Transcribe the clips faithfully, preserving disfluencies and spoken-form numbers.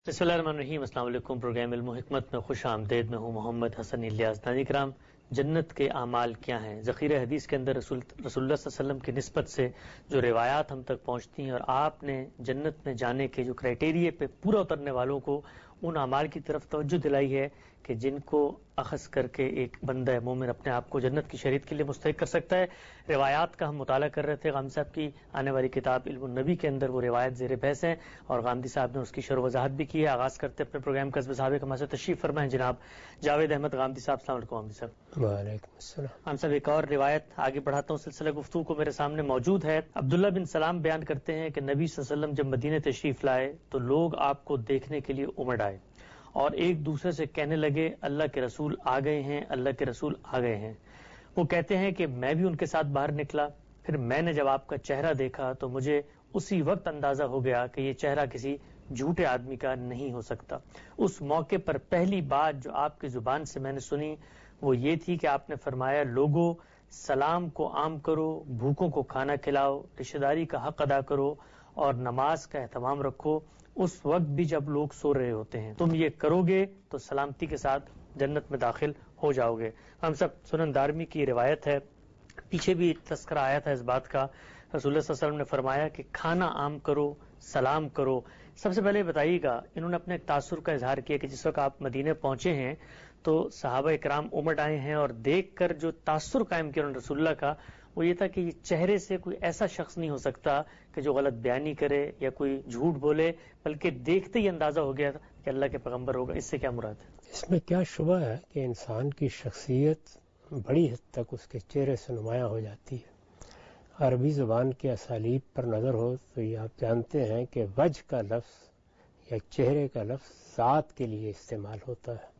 بسم اللہ الرحمن الرحیم۔ السلام علیکم۔ پروگرام علم و حکمت میں خوش آمدید۔ میں ہوں محمد حسن الیاس۔ ناظرین کرام، جنت کے اعمال کیا ہیں؟ ذخیرہ حدیث کے اندر رسول رسول اللہ صلی اللہ علیہ وسلم کی نسبت سے جو روایات ہم تک پہنچتی ہیں اور آپ نے جنت میں جانے کے جو کرائٹیریا پہ پورا اترنے والوں کو ان اعمال کی طرف توجہ دلائی ہے کہ جن کو اخذ کر کے ایک بندہ مومن اپنے آپ کو جنت کی شریعت کے لیے مستحق کر سکتا ہے۔ روایات کا ہم مطالعہ کر رہے تھے۔ غامدی صاحب کی آنے والی کتاب علم النبی کے اندر وہ روایت زیر بحث ہیں اور غامدی صاحب نے اس کی شرح و وضاحت بھی کی ہے۔ آغاز کرتے اپنے پروگرام کا حضرت صاحب کا ہمارے تشریف فرما ہے جناب جاوید احمد غامدی صاحب۔ السلام علیکم غامدی صاحب۔ وعلیکم السلام۔ ہم سب ایک اور روایت آگے بڑھاتا ہوں، سلسلہ گفتگو کو میرے سامنے موجود ہے۔ عبداللہ بن سلام بیان کرتے ہیں کہ نبی صلی اللہ علیہ وسلم جب مدینہ تشریف لائے تو لوگ آپ کو دیکھنے کے لیے امڑ آئے اور ایک دوسرے سے کہنے لگے اللہ کے رسول آ گئے ہیں، اللہ کے رسول آ گئے ہیں۔ وہ کہتے ہیں کہ میں بھی ان کے ساتھ باہر نکلا، پھر میں نے جب آپ کا چہرہ دیکھا تو مجھے اسی وقت اندازہ ہو گیا کہ یہ چہرہ کسی جھوٹے آدمی کا نہیں ہو سکتا۔ اس موقع پر پہلی بات جو آپ کی زبان سے میں نے سنی وہ یہ تھی کہ آپ نے فرمایا لوگوں سلام کو عام کرو، بھوکوں کو کھانا کھلاؤ، رشتہ داری کا حق ادا کرو اور نماز کا اہتمام رکھو اس وقت بھی جب لوگ سو رہے ہوتے ہیں۔ تم یہ کرو گے تو سلامتی کے ساتھ جنت میں داخل ہو جاؤ گے۔ ہم سب سنن دارمی کی روایت ہے، پیچھے بھی تذکرہ آیا تھا اس بات کا۔ رسول اللہ صلی اللہ علیہ وسلم نے فرمایا کہ کھانا عام کرو، سلام کرو۔ سب سے پہلے بتائیے گا، انہوں نے اپنے تاثر کا اظہار کیا کہ جس وقت آپ مدینے پہنچے ہیں تو صحابہ اکرام امٹ آئے ہیں اور دیکھ کر جو تاثر قائم کیا انہوں نے رسول اللہ کا وہ یہ تھا کہ یہ چہرے سے کوئی ایسا شخص نہیں ہو سکتا کہ جو غلط بیانی کرے یا کوئی جھوٹ بولے، بلکہ دیکھتے ہی اندازہ ہو گیا کہ اللہ کے پیغمبر ہوگا۔ اس سے کیا مراد ہے؟ اس میں کیا شبہ ہے کہ انسان کی شخصیت بڑی حد تک اس کے چہرے سے نمایاں ہو جاتی ہے۔ عربی زبان کے اسالیب پر نظر ہو تو یہ آپ جانتے ہیں کہ وجہ کا لفظ یا چہرے کا لفظ ذات کے لیے استعمال ہوتا ہے۔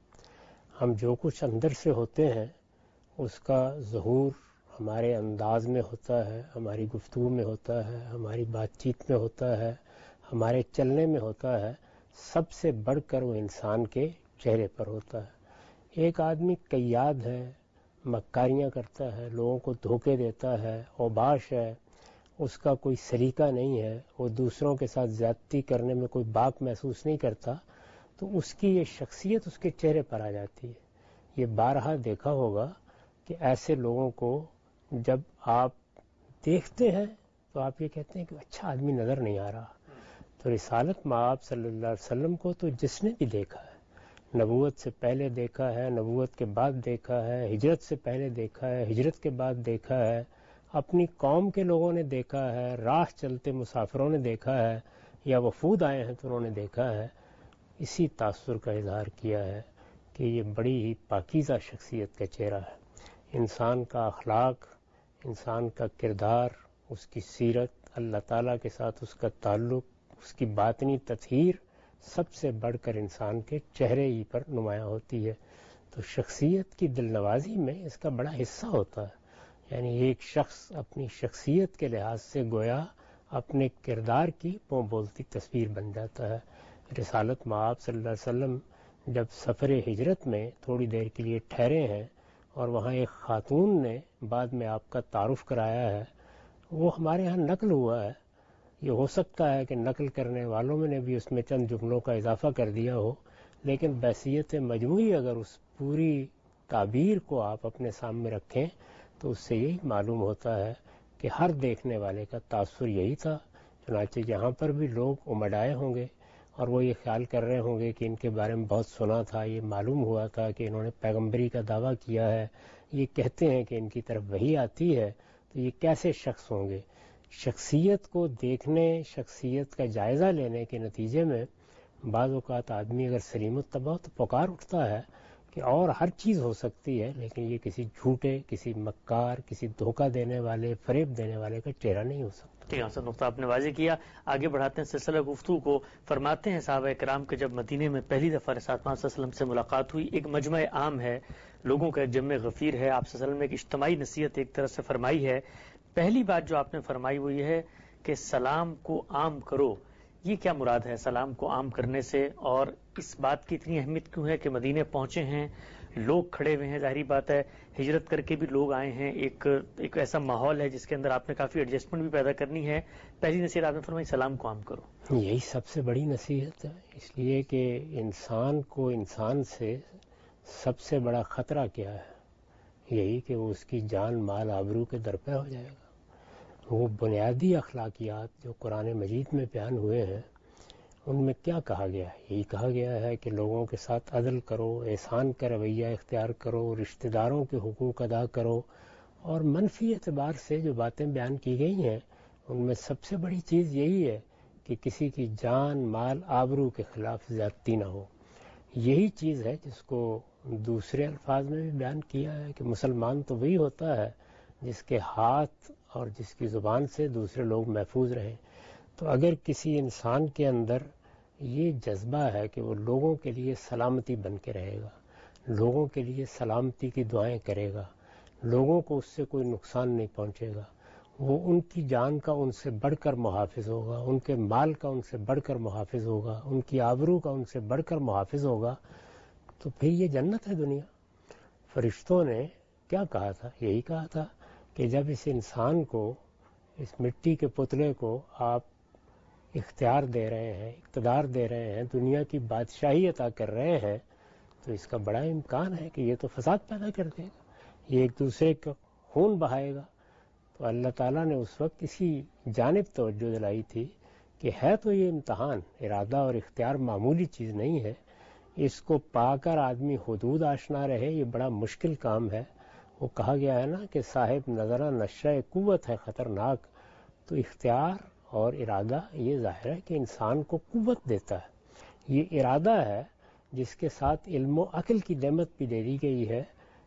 ہم جو کچھ اندر سے ہوتے ہیں اس کا ظہور ہمارے انداز میں ہوتا ہے، ہماری گفتگو میں ہوتا ہے، ہماری بات چیت میں ہوتا ہے، ہمارے چلنے میں ہوتا ہے۔ سب سے بڑھ کر وہ انسان کے چہرے پر ہوتا ہے۔ ایک آدمی قیاد ہے، مکاریاں کرتا ہے، لوگوں کو دھوکے دیتا ہے، اوباش ہے، اس کا کوئی سلیقہ نہیں ہے، وہ دوسروں کے ساتھ زیادتی کرنے میں کوئی باک محسوس نہیں کرتا، تو اس کی یہ شخصیت اس کے چہرے پر آ جاتی ہے۔ یہ بارہا دیکھا ہوگا کہ ایسے لوگوں کو جب آپ دیکھتے ہیں تو آپ یہ کہتے ہیں کہ اچھا آدمی نظر نہیں آ رہا۔ تو رسالت مآب صلی اللہ علیہ وسلم کو تو جس نے بھی دیکھا ہے، نبوت سے پہلے دیکھا ہے، نبوت کے بعد دیکھا ہے، ہجرت سے پہلے دیکھا ہے، ہجرت کے بعد دیکھا ہے، اپنی قوم کے لوگوں نے دیکھا ہے، راہ چلتے مسافروں نے دیکھا ہے، یا وفود آئے ہیں تو انہوں نے دیکھا ہے۔ اسی تاثر کا اظہار کیا ہے کہ یہ بڑی ہی پاکیزہ شخصیت کا چہرہ ہے۔ انسان کا اخلاق، انسان کا کردار، اس کی سیرت، اللہ تعالیٰ کے ساتھ اس کا تعلق، اس کی باطنی تطہیر سب سے بڑھ کر انسان کے چہرے ہی پر نمایاں ہوتی ہے۔ تو شخصیت کی دل نوازی میں اس کا بڑا حصہ ہوتا ہے۔ یعنی ایک شخص اپنی شخصیت کے لحاظ سے گویا اپنے کردار کی پوں بولتی تصویر بن جاتا ہے۔ رسالت مآب صلی اللہ علیہ وسلم جب سفر ہجرت میں تھوڑی دیر کے لیے ٹھہرے ہیں اور وہاں ایک خاتون نے بعد میں آپ کا تعارف کرایا ہے، وہ ہمارے ہاں نقل ہوا ہے۔ یہ ہو سکتا ہے کہ نقل کرنے والوں میں نے بھی اس میں چند جملوں کا اضافہ کر دیا ہو، لیکن بحیثیت مجموعی اگر اس پوری تعبیر کو آپ اپنے سامنے رکھیں تو اس سے یہی معلوم ہوتا ہے کہ ہر دیکھنے والے کا تاثر یہی تھا۔ چنانچہ یہاں پر بھی لوگ امڑ آئے ہوں گے اور وہ یہ خیال کر رہے ہوں گے کہ ان کے بارے میں بہت سنا تھا، یہ معلوم ہوا تھا کہ انہوں نے پیغمبری کا دعویٰ کیا ہے، یہ کہتے ہیں کہ ان کی طرف وحی آتی ہے، تو یہ کیسے شخص ہوں گے؟ شخصیت کو دیکھنے، شخصیت کا جائزہ لینے کے نتیجے میں بعض اوقات آدمی اگر سلیم الطبع تو پکار اٹھتا ہے کہ اور ہر چیز ہو سکتی ہے، لیکن یہ کسی جھوٹے، کسی مکار، کسی دھوکہ دینے والے، فریب دینے والے کا چہرہ نہیں ہو سکتا۔ ٹھیک ہے سر، نقطہ آپ نے واضح کیا۔ آگے بڑھاتے ہیں سلسلہ گفتگو کو۔ فرماتے ہیں صحابہ کرام کہ جب مدینے میں پہلی دفعہ رسول اللہ صلی اللہ علیہ وسلم سے ملاقات ہوئی، ایک مجمع عام ہے، لوگوں کا ایک جمع غفیر ہے، آپ صلی اللہ علیہ وسلم نے ایک اجتماعی نصیحت ایک طرح سے فرمائی ہے۔ پہلی بات جو آپ نے فرمائی وہ یہ ہے کہ سلام کو عام کرو، یہ کیا مراد ہے سلام کو عام کرنے سے، اور اس بات کی اتنی اہمیت کیوں ہے کہ مدینے پہنچے ہیں، لوگ کھڑے ہوئے ہیں، ظاہری بات ہے ہجرت کر کے بھی لوگ آئے ہیں، ایک ایک ایسا ماحول ہے جس کے اندر آپ نے کافی ایڈجسٹمنٹ بھی پیدا کرنی ہے، پہلی نصیحت آپ نے فرمائی سلام کو عام کرو. یہی سب سے بڑی نصیحت ہے، اس لیے کہ انسان کو انسان سے سب سے بڑا خطرہ کیا ہے؟ یہی کہ وہ اس کی جان مال آبرو کے درپے ہو جائے گا. وہ بنیادی اخلاقیات جو قرآن مجید میں بیان ہوئے ہیں ان میں کیا کہا گیا ہے؟ یہی کہا گیا ہے کہ لوگوں کے ساتھ عدل کرو، احسان کا رویہ اختیار کرو، رشتہ داروں کے حقوق ادا کرو، اور منفی اعتبار سے جو باتیں بیان کی گئی ہیں ان میں سب سے بڑی چیز یہی ہے کہ کسی کی جان مال آبرو کے خلاف زیادتی نہ ہو. یہی چیز ہے جس کو دوسرے الفاظ میں بھی بیان کیا ہے کہ مسلمان تو وہی ہوتا ہے جس کے ہاتھ اور جس کی زبان سے دوسرے لوگ محفوظ رہیں. تو اگر کسی انسان کے اندر یہ جذبہ ہے کہ وہ لوگوں کے لیے سلامتی بن کے رہے گا، لوگوں کے لیے سلامتی کی دعائیں کرے گا، لوگوں کو اس سے کوئی نقصان نہیں پہنچے گا، وہ ان کی جان کا ان سے بڑھ کر محافظ ہوگا، ان کے مال کا ان سے بڑھ کر محافظ ہوگا، ان کی آبرو کا ان سے بڑھ کر محافظ ہوگا، تو پھر یہ جنت ہے دنیا. فرشتوں نے کیا کہا تھا؟ یہی کہا تھا کہ جب اس انسان کو، اس مٹی کے پتلے کو آپ اختیار دے رہے ہیں، اقتدار دے رہے ہیں، دنیا کی بادشاہی عطا کر رہے ہیں، تو اس کا بڑا امکان ہے کہ یہ تو فساد پیدا کر دے گا، یہ ایک دوسرے کا خون بہائے گا. تو اللہ تعالیٰ نے اس وقت اسی جانب توجہ دلائی تھی کہ ہے تو یہ امتحان، ارادہ اور اختیار معمولی چیز نہیں ہے، اس کو پا کر آدمی حدود آشنا رہے یہ بڑا مشکل کام ہے. وہ کہا گیا ہے نا کہ صاحب نظرہ نشہ قوت ہے خطرناک. تو اختیار اور ارادہ یہ ظاہر ہے کہ انسان کو قوت دیتا ہے. یہ ارادہ ہے جس کے ساتھ علم و عقل کی نعمت بھی دے دی گئی ہے.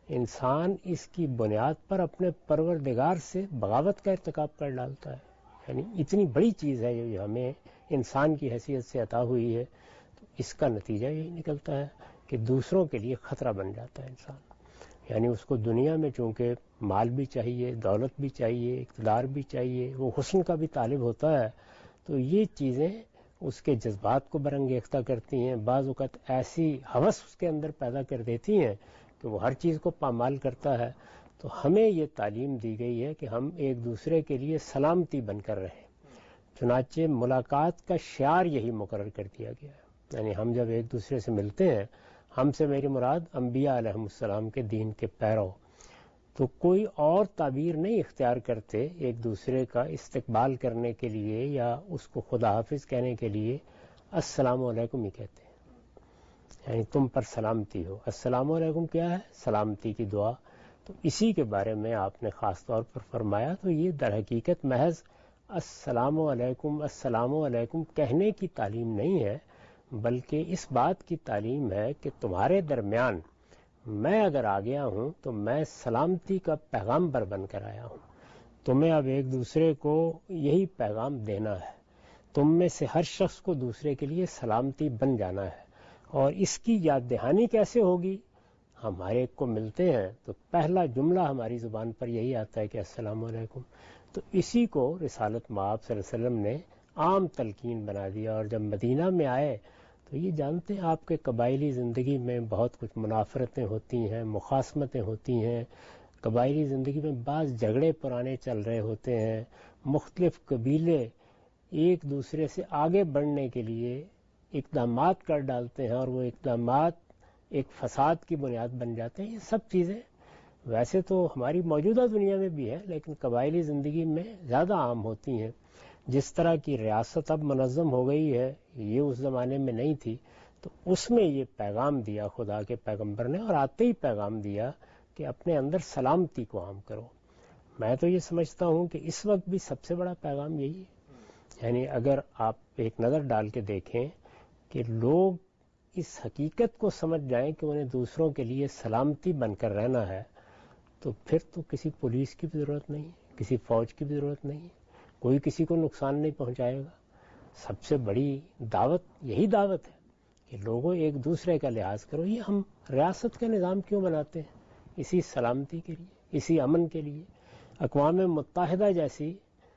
انسان اس کی بنیاد پر اپنے پروردگار سے بغاوت کا ارتکاب کر ڈالتا ہے. یعنی اتنی بڑی چیز ہے جو ہمیں انسان کی حیثیت سے عطا ہوئی ہے. تو اس کا نتیجہ یہی نکلتا ہے کہ دوسروں کے لیے خطرہ بن جاتا ہے انسان. یعنی اس کو دنیا میں چونکہ مال بھی چاہیے، دولت بھی چاہیے، اقتدار بھی چاہیے، وہ حسن کا بھی طالب ہوتا ہے، تو یہ چیزیں اس کے جذبات کو برانگیختہ کرتی ہیں. بعض اوقات ایسی ہوس اس کے اندر پیدا کر دیتی ہیں کہ وہ ہر چیز کو پامال کرتا ہے. تو ہمیں یہ تعلیم دی گئی ہے کہ ہم ایک دوسرے کے لیے سلامتی بن کر رہیں. چنانچہ ملاقات کا شعار یہی مقرر کر دیا گیا ہے. یعنی ہم جب ایک دوسرے سے ملتے ہیں، ہم سے میری مراد انبیاء علیہ السلام کے دین کے پیرو، تو کوئی اور تعبیر نہیں اختیار کرتے ایک دوسرے کا استقبال کرنے کے لیے یا اس کو خدا حافظ کہنے کے لیے. السلام علیکم ہی کہتے ہیں، یعنی تم پر سلامتی ہو. السلام علیکم کیا ہے؟ سلامتی کی دعا. تو اسی کے بارے میں آپ نے خاص طور پر فرمایا. تو یہ در حقیقت محض السلام علیکم السلام علیکم کہنے کی تعلیم نہیں ہے، بلکہ اس بات کی تعلیم ہے کہ تمہارے درمیان میں اگر آ گیا ہوں تو میں سلامتی کا پیغامبر بن کر آیا ہوں. تمہیں اب ایک دوسرے کو یہی پیغام دینا ہے. تم میں سے ہر شخص کو دوسرے کے لیے سلامتی بن جانا ہے. اور اس کی یاد دہانی کیسے ہوگی؟ ہم ہر ایک کو ملتے ہیں تو پہلا جملہ ہماری زبان پر یہی آتا ہے کہ السلام علیکم. تو اسی کو رسالت مآب صلی اللہ علیہ وسلم نے عام تلقین بنا دیا. اور جب مدینہ میں آئے تو یہ جانتے ہیں آپ کے قبائلی زندگی میں بہت کچھ منافرتیں ہوتی ہیں، مخاصمتیں ہوتی ہیں. قبائلی زندگی میں بعض جھگڑے پرانے چل رہے ہوتے ہیں. مختلف قبیلے ایک دوسرے سے آگے بڑھنے کے لیے اقدامات کر ڈالتے ہیں اور وہ اقدامات ایک فساد کی بنیاد بن جاتے ہیں. یہ سب چیزیں ویسے تو ہماری موجودہ دنیا میں بھی ہے لیکن قبائلی زندگی میں زیادہ عام ہوتی ہیں. جس طرح کی ریاست اب منظم ہو گئی ہے یہ اس زمانے میں نہیں تھی. تو اس میں یہ پیغام دیا خدا کے پیغمبر نے، اور آتے ہی پیغام دیا کہ اپنے اندر سلامتی کو عام کرو. میں تو یہ سمجھتا ہوں کہ اس وقت بھی سب سے بڑا پیغام یہی ہے. یعنی اگر آپ ایک نظر ڈال کے دیکھیں کہ لوگ اس حقیقت کو سمجھ جائیں کہ انہیں دوسروں کے لیے سلامتی بن کر رہنا ہے، تو پھر تو کسی پولیس کی بھی ضرورت نہیں، کسی فوج کی بھی ضرورت نہیں، کوئی کسی کو نقصان نہیں پہنچائے گا. سب سے بڑی دعوت یہی دعوت ہے کہ لوگوں ایک دوسرے کا لحاظ کرو. یہ ہم ریاست کا نظام کیوں بناتے ہیں؟ اسی سلامتی کے لیے، اسی امن کے لیے. اقوام متحدہ جیسی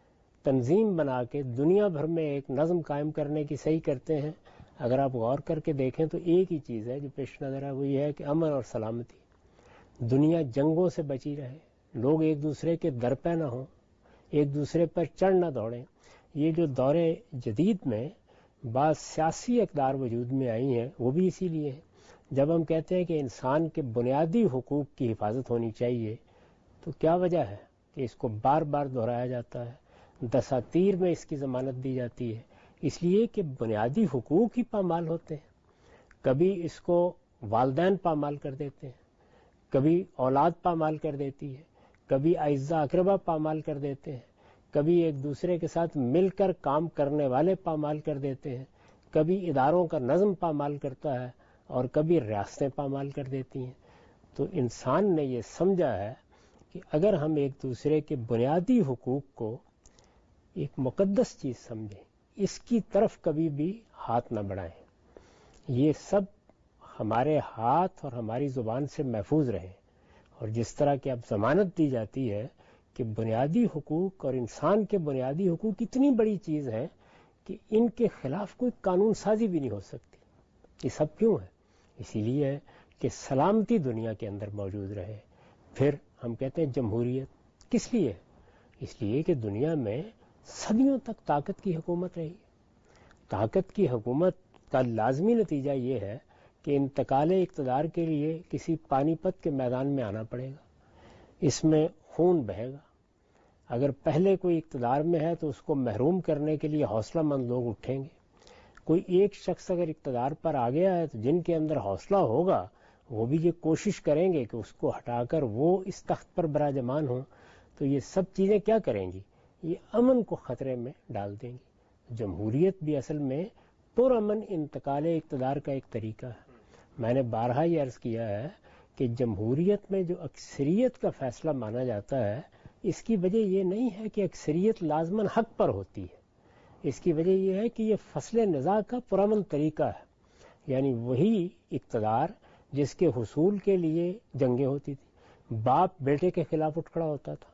تنظیم بنا کے دنیا بھر میں ایک نظم قائم کرنے کی صحیح کرتے ہیں. اگر آپ غور کر کے دیکھیں تو ایک ہی چیز ہے جو پیش نظر ہے، وہ یہ ہے کہ امن اور سلامتی. دنیا جنگوں سے بچی رہے، لوگ ایک دوسرے کے در پہ نہ ہوں، ایک دوسرے پر چڑھ نہ دوڑیں. یہ جو دور جدید میں بعض سیاسی اقدار وجود میں آئی ہیں وہ بھی اسی لیے ہے. جب ہم کہتے ہیں کہ انسان کے بنیادی حقوق کی حفاظت ہونی چاہیے تو کیا وجہ ہے کہ اس کو بار بار دہرایا جاتا ہے، دساتیر میں اس کی ضمانت دی جاتی ہے؟ اس لیے کہ بنیادی حقوق ہی پامال ہوتے ہیں. کبھی اس کو والدین پامال کر دیتے ہیں، کبھی اولاد پامال کر دیتی ہے، کبھی اعزا اقربا پامال کر دیتے ہیں، کبھی ایک دوسرے کے ساتھ مل کر کام کرنے والے پامال کر دیتے ہیں، کبھی اداروں کا نظم پامال کرتا ہے اور کبھی ریاستیں پامال کر دیتی ہیں. تو انسان نے یہ سمجھا ہے کہ اگر ہم ایک دوسرے کے بنیادی حقوق کو ایک مقدس چیز سمجھیں، اس کی طرف کبھی بھی ہاتھ نہ بڑھائیں. یہ سب ہمارے ہاتھ اور ہماری زبان سے محفوظ رہیں. اور جس طرح کی اب ضمانت دی جاتی ہے کہ بنیادی حقوق اور انسان کے بنیادی حقوق اتنی بڑی چیز ہیں کہ ان کے خلاف کوئی قانون سازی بھی نہیں ہو سکتی. یہ سب کیوں ہے؟ اسی لیے ہے کہ سلامتی دنیا کے اندر موجود رہے. پھر ہم کہتے ہیں جمہوریت کس لیے؟ اس لیے کہ دنیا میں صدیوں تک طاقت کی حکومت رہی. طاقت کی حکومت کا لازمی نتیجہ یہ ہے کہ انتقال اقتدار کے لیے کسی پانی پت کے میدان میں آنا پڑے گا. اس میں خون بہے گا. اگر پہلے کوئی اقتدار میں ہے تو اس کو محروم کرنے کے لیے حوصلہ مند لوگ اٹھیں گے. کوئی ایک شخص اگر اقتدار پر آ گیا ہے تو جن کے اندر حوصلہ ہوگا وہ بھی یہ کوشش کریں گے کہ اس کو ہٹا کر وہ اس تخت پر براجمان ہوں. تو یہ سب چیزیں کیا کریں گی؟ یہ امن کو خطرے میں ڈال دیں گی. جمہوریت بھی اصل میں پرامن انتقال اقتدار کا ایک طریقہ ہے. میں نے بارہا یہ عرض کیا ہے کہ جمہوریت میں جو اکثریت کا فیصلہ مانا جاتا ہے اس کی وجہ یہ نہیں ہے کہ اکثریت لازماً حق پر ہوتی ہے. اس کی وجہ یہ ہے کہ یہ فصل نزاع کا پرامن طریقہ ہے. یعنی وہی اقتدار جس کے حصول کے لیے جنگیں ہوتی تھی. باپ بیٹے کے خلاف اٹھ کھڑا ہوتا تھا.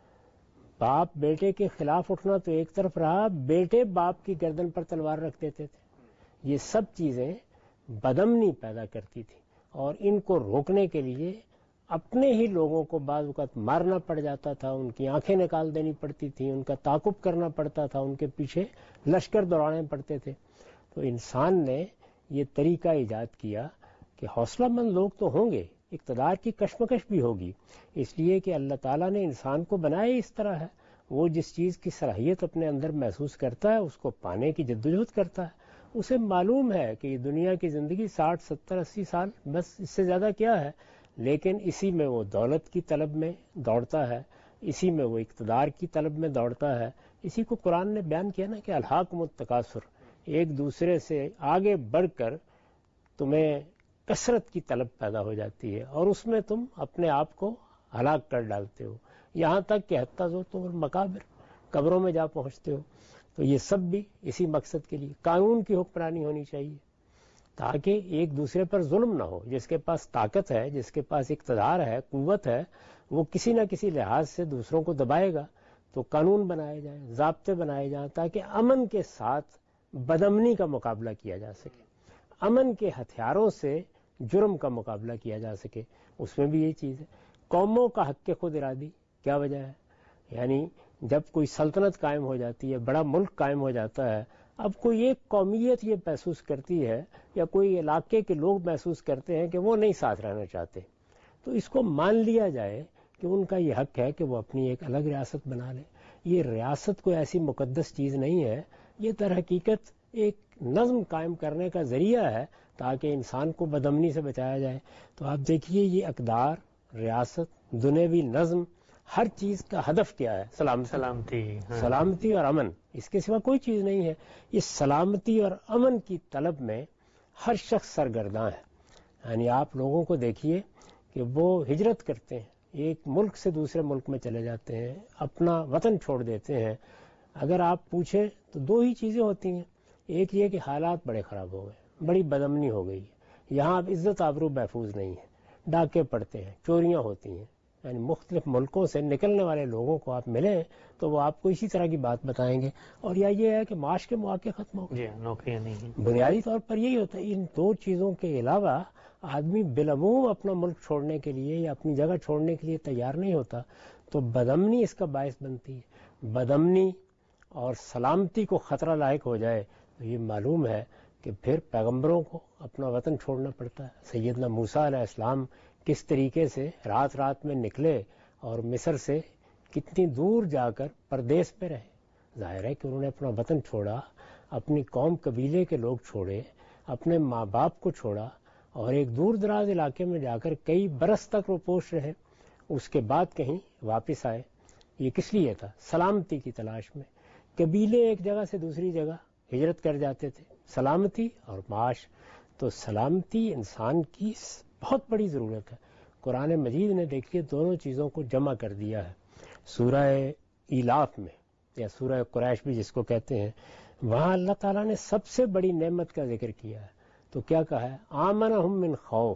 باپ بیٹے کے خلاف اٹھنا تو ایک طرف رہا، بیٹے باپ کی گردن پر تلوار رکھ دیتے تھے. یہ سب چیزیں بدامنی پیدا کرتی تھی اور ان کو روکنے کے لیے اپنے ہی لوگوں کو بعض اوقات مارنا پڑ جاتا تھا، ان کی آنکھیں نکال دینی پڑتی تھیں، ان کا تعاقب کرنا پڑتا تھا، ان کے پیچھے لشکر دوڑانے پڑتے تھے. تو انسان نے یہ طریقہ ایجاد کیا کہ حوصلہ مند لوگ تو ہوں گے، اقتدار کی کشمکش بھی ہوگی. اس لیے کہ اللہ تعالیٰ نے انسان کو بنایا اس طرح ہے، وہ جس چیز کی صلاحیت اپنے اندر محسوس کرتا ہے اس کو پانے کی جدوجہد کرتا ہے. اسے معلوم ہے کہ یہ دنیا کی زندگی ساٹھ ستر اسی سال، بس اس سے زیادہ کیا ہے، لیکن اسی میں وہ دولت کی طلب میں دوڑتا ہے، اسی میں وہ اقتدار کی طلب میں دوڑتا ہے. اسی کو قرآن نے بیان کیا نا کہ الہاکم التکاثر، ایک دوسرے سے آگے بڑھ کر تمہیں کثرت کی طلب پیدا ہو جاتی ہے اور اس میں تم اپنے آپ کو ہلاک کر ڈالتے ہو، یہاں تک کہ حتی زرتم المقابر، قبروں میں جا پہنچتے ہو. تو یہ سب بھی اسی مقصد کے لیے قانون کی حکمرانی ہونی چاہیے تاکہ ایک دوسرے پر ظلم نہ ہو. جس کے پاس طاقت ہے، جس کے پاس اقتدار ہے، قوت ہے، وہ کسی نہ کسی لحاظ سے دوسروں کو دبائے گا. تو قانون بنائے جائیں، ضابطے بنائے جائیں تاکہ امن کے ساتھ بدامنی کا مقابلہ کیا جا سکے، امن کے ہتھیاروں سے جرم کا مقابلہ کیا جا سکے. اس میں بھی یہی چیز ہے. قوموں کا حق خود ارادی کیا وجہ ہے؟ یعنی جب کوئی سلطنت قائم ہو جاتی ہے، بڑا ملک قائم ہو جاتا ہے، اب کوئی ایک قومیت یہ محسوس کرتی ہے یا کوئی علاقے کے لوگ محسوس کرتے ہیں کہ وہ نہیں ساتھ رہنا چاہتے، تو اس کو مان لیا جائے کہ ان کا یہ حق ہے کہ وہ اپنی ایک الگ ریاست بنا لیں. یہ ریاست کوئی ایسی مقدس چیز نہیں ہے، یہ در حقیقت ایک نظم قائم کرنے کا ذریعہ ہے تاکہ انسان کو بدامنی سے بچایا جائے. تو آپ دیکھیے یہ اقدار، ریاست، دنیاوی نظم، ہر چیز کا ہدف کیا ہے؟ سلامتی سلامتی ہاں. سلامتی اور امن، اس کے سوا کوئی چیز نہیں ہے. اس سلامتی اور امن کی طلب میں ہر شخص سرگرداں ہے. یعنی آپ لوگوں کو دیکھیے کہ وہ ہجرت کرتے ہیں، ایک ملک سے دوسرے ملک میں چلے جاتے ہیں، اپنا وطن چھوڑ دیتے ہیں. اگر آپ پوچھیں تو دو ہی چیزیں ہوتی ہیں. ایک یہ کہ حالات بڑے خراب ہو گئے، بڑی بدامنی ہو گئی ہے، یہاں اب عزت آبرو محفوظ نہیں ہے، ڈاکے پڑتے ہیں، چوریاں ہوتی ہیں، یعنی مختلف ملکوں سے نکلنے والے لوگوں کو آپ ملیں تو وہ آپ کو اسی طرح کی بات بتائیں گے. اور یا یہ ہے کہ معاش کے مواقع ختم ہو جی نوکریاں نہیں ہیں. بنیادی طور پر یہی ہوتا ہے. ان دو چیزوں کے علاوہ آدمی بالعموم اپنا ملک چھوڑنے کے لیے یا اپنی جگہ چھوڑنے کے لیے تیار نہیں ہوتا. تو بدامنی اس کا باعث بنتی ہے. بدامنی اور سلامتی کو خطرہ لاحق ہو جائے تو یہ معلوم ہے کہ پھر پیغمبروں کو اپنا وطن چھوڑنا پڑتا ہے. سیدنا موسیٰ علیہ السلام کس طریقے سے رات رات میں نکلے اور مصر سے کتنی دور جا کر پردیس پہ رہے. ظاہر ہے کہ انہوں نے اپنا وطن چھوڑا, اپنی قوم قبیلے کے لوگ چھوڑے, اپنے ماں باپ کو چھوڑا اور ایک دور دراز علاقے میں جا کر کئی برس تک روپوش رہے. اس کے بعد کہیں واپس آئے. یہ کس لیے تھا؟ سلامتی کی تلاش میں. قبیلے ایک جگہ سے دوسری جگہ ہجرت کر جاتے تھے, سلامتی اور معاش. تو سلامتی انسان کی بہت بڑی ضرورت ہے. قرآن مجید نے دیکھیے دونوں چیزوں کو جمع کر دیا ہے. سورہ ایلاف میں یا سورہ قریش بھی جس کو کہتے ہیں, وہاں اللہ تعالیٰ نے سب سے بڑی نعمت کا ذکر کیا ہے. تو کیا کہا ہے؟ آمنہم من خوف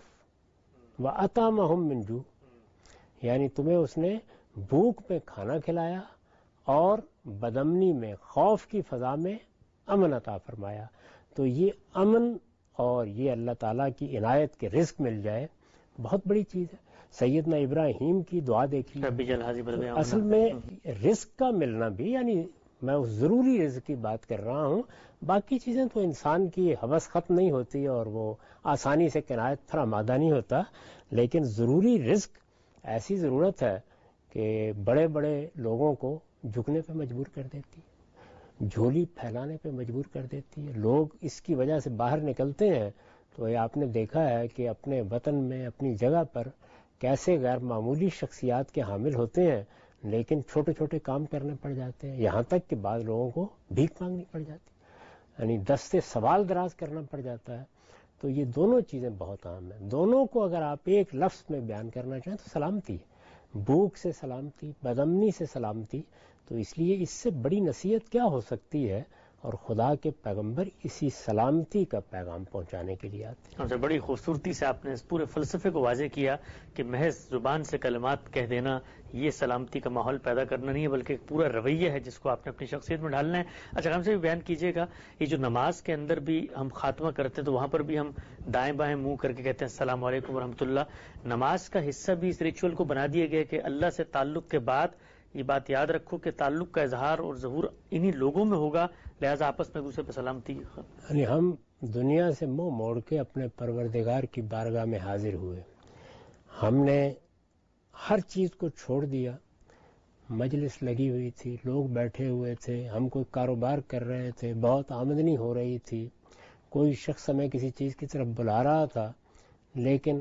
و اطعمہم من جوع. یعنی تمہیں اس نے بھوک میں کھانا کھلایا اور بدامنی میں خوف کی فضا میں امن عطا فرمایا. تو یہ امن اور یہ اللہ تعالیٰ کی عنایت کے رزق مل جائے بہت بڑی چیز ہے. سیدنا ابراہیم کی دعا دیکھیے. اصل میں رزق کا ملنا بھی, یعنی میں اس ضروری رزق کی بات کر رہا ہوں, باقی چیزیں تو انسان کی حوث ختم نہیں ہوتی اور وہ آسانی سے قناعت فرمادہ نہیں ہوتا, لیکن ضروری رزق ایسی ضرورت ہے کہ بڑے بڑے لوگوں کو جھکنے پہ مجبور کر دیتی ہے, جھولی پھیلانے پہ مجبور کر دیتی ہے. لوگ اس کی وجہ سے باہر نکلتے ہیں تو یہ آپ نے دیکھا ہے کہ اپنے وطن میں اپنی جگہ پر کیسے غیر معمولی شخصیات کے حامل ہوتے ہیں, لیکن چھوٹے چھوٹے کام کرنے پڑ جاتے ہیں. یہاں تک کہ بعض لوگوں کو بھیک مانگنی پڑ جاتی, یعنی دستے سوال دراز کرنا پڑ جاتا ہے. تو یہ دونوں چیزیں بہت عام ہیں. دونوں کو اگر آپ ایک لفظ میں بیان کرنا چاہیں تو سلامتی ہے. بھوک سے سلامتی, بدامنی سے سلامتی. تو اس لیے اس سے بڑی نصیحت کیا ہو سکتی ہے, اور خدا کے پیغمبر اسی سلامتی کا پیغام پہنچانے کے لیے آتے ہیں. اچھا, بڑی خوبصورتی سے آپ نے اس پورے فلسفے کو واضح کیا کہ محض زبان سے کلمات کہہ دینا یہ سلامتی کا ماحول پیدا کرنا نہیں ہے, بلکہ ایک پورا رویہ ہے جس کو آپ نے اپنی شخصیت میں ڈالنا ہے. اچھا, ہم سے بھی بیان کیجیے گا, یہ جو نماز کے اندر بھی ہم خاتمہ کرتے ہیں تو وہاں پر بھی ہم دائیں بائیں منہ کر کے کہتے ہیں السلام علیکم ورحمۃ اللہ. نماز کا حصہ بھی اس ریچول کو بنا دیا گیا کہ اللہ سے تعلق کے بعد یہ بات یاد رکھو کہ تعلق کا اظہار اور ظہور انہی لوگوں میں ہوگا, لہذا آپس میں دوسرے پہ سلامتی. یعنی ہم دنیا سے منہ موڑ کے اپنے پروردگار کی بارگاہ میں حاضر ہوئے. ہم نے ہر چیز کو چھوڑ دیا. مجلس لگی ہوئی تھی, لوگ بیٹھے ہوئے تھے, ہم کوئی کاروبار کر رہے تھے, بہت آمدنی ہو رہی تھی, کوئی شخص ہمیں کسی چیز کی طرف بلا رہا تھا, لیکن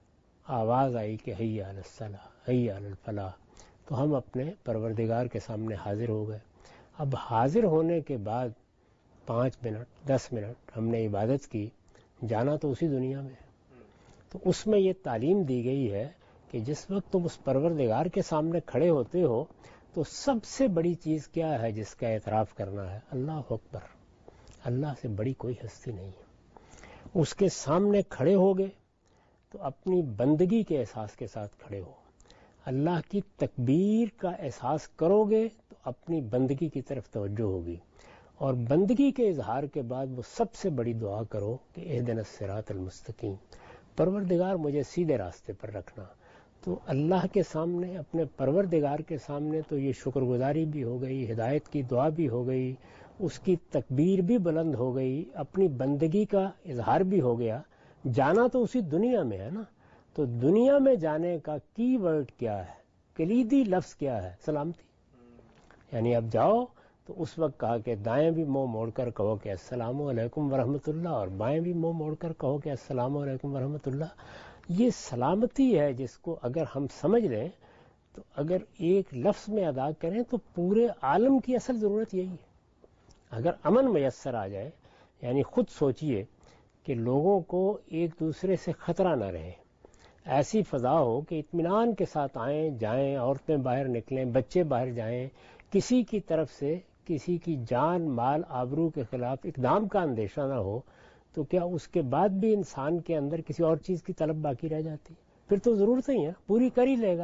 آواز آئی کہ حی علی الصلاۃ, حی علی الفلاح. تو ہم اپنے پروردگار کے سامنے حاضر ہو گئے. اب حاضر ہونے کے بعد پانچ منٹ دس منٹ ہم نے عبادت کی, جانا تو اسی دنیا میں ہے. تو اس میں یہ تعلیم دی گئی ہے کہ جس وقت تم اس پروردگار کے سامنے کھڑے ہوتے ہو تو سب سے بڑی چیز کیا ہے جس کا اعتراف کرنا ہے؟ اللہ اکبر, اللہ سے بڑی کوئی ہستی نہیں ہے. اس کے سامنے کھڑے ہوگے تو اپنی بندگی کے احساس کے ساتھ کھڑے ہو. اللہ کی تکبیر کا احساس کرو گے تو اپنی بندگی کی طرف توجہ ہوگی, اور بندگی کے اظہار کے بعد وہ سب سے بڑی دعا کرو کہ اہدنا الصراط المستقیم, پروردگار مجھے سیدھے راستے پر رکھنا. تو اللہ کے سامنے, اپنے پروردگار کے سامنے تو یہ شکر گزاری بھی ہو گئی, ہدایت کی دعا بھی ہو گئی, اس کی تکبیر بھی بلند ہو گئی, اپنی بندگی کا اظہار بھی ہو گیا. جانا تو اسی دنیا میں ہے نا. تو دنیا میں جانے کا کی ورڈ کیا ہے, کلیدی لفظ کیا ہے؟ سلامتی. یعنی اب جاؤ تو اس وقت کہا کہ دائیں بھی منہ موڑ کر کہو کہ السلام علیکم ورحمۃ اللہ, اور بائیں بھی منہ موڑ کر کہو کہ السلام علیکم ورحمۃ اللہ. یہ سلامتی ہے جس کو اگر ہم سمجھ لیں تو اگر ایک لفظ میں ادا کریں تو پورے عالم کی اصل ضرورت یہی ہے. اگر امن میسر آ جائے, یعنی خود سوچئے کہ لوگوں کو ایک دوسرے سے خطرہ نہ رہے, ایسی فضا ہو کہ اطمینان کے ساتھ آئیں جائیں, عورتیں باہر نکلیں, بچے باہر جائیں, کسی کی طرف سے کسی کی جان مال آبرو کے خلاف اقدام کا اندیشہ نہ ہو, تو کیا اس کے بعد بھی انسان کے اندر کسی اور چیز کی طلب باقی رہ جاتی؟ پھر تو ضرورت ہی ہے, پوری کر ہی لے گا.